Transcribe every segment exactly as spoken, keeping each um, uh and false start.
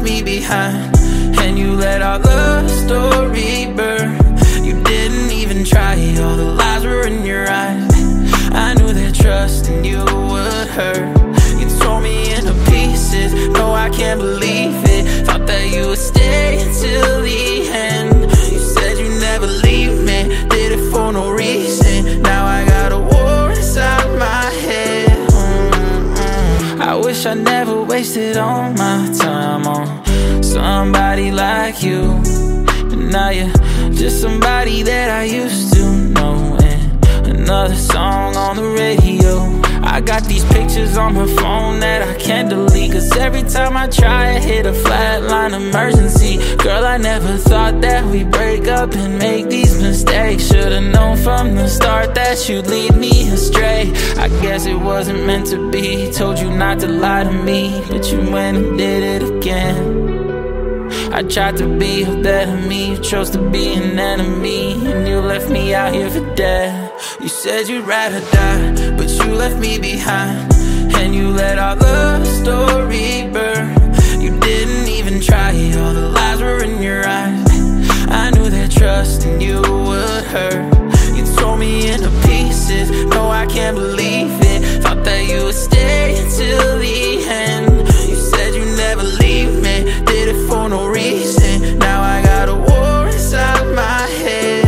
me behind, and you let our love story burn. You didn't even try, all the lies were in your eyes. I knew that trusting you would hurt. You tore me into pieces, no I can't believe it. Thought that you would stay until the end. You said you'd never leave me, did it for no reason. Now I got a war inside my head. Mm-mm. I wish I never wasted all my time on somebody like you. But now you're just somebody that I used to know. And another song on the radio. I got these pictures on my phone that I can't delete, cause every time I try I hit a flatline emergency. Girl, I never thought that we'd break up and make these mistakes. Should've known from the start that you'd lead me astray. I guess it wasn't meant to be. Told you not to lie to me, but you went and did it again. I tried to be a better me, you chose to be an enemy, and you left me out here for dead. You said you'd rather die, but you left me behind, and you let our love story burn. You didn't even try, all the lies were in your eyes. I knew that trusting you would hurt. You tore me into pieces, no I can't believe it. Thought that you would stay until the end. You said you'd never leave me, did it for no reason. Now I got a war inside my head.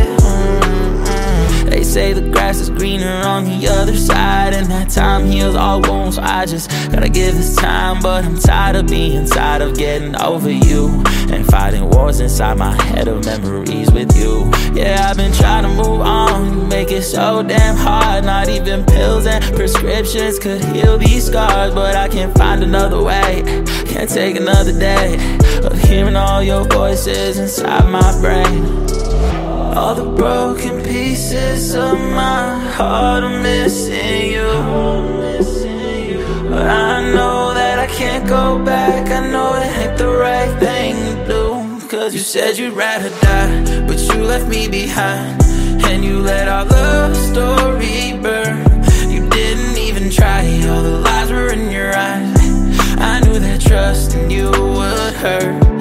Mm-mm. They say the grass is greener on the other side, and that time heals all wounds. So I just gotta give this time, but I'm tired of being tired of getting over you and fighting wars inside my head of memories with you. Yeah, I've been trying to move on, you make it so damn hard. Not even pills and prescriptions could heal these scars, but I can't find another way. Can't take another day of hearing all your voices inside my brain. All the broken pieces of my heart are missing you, but I know that I can't go back. I know it ain't the right thing to do, cause you said you'd rather die, but you left me behind, and you let our love story burn. You didn't even try, all the lies were in your eyes. I knew that trusting you would hurt.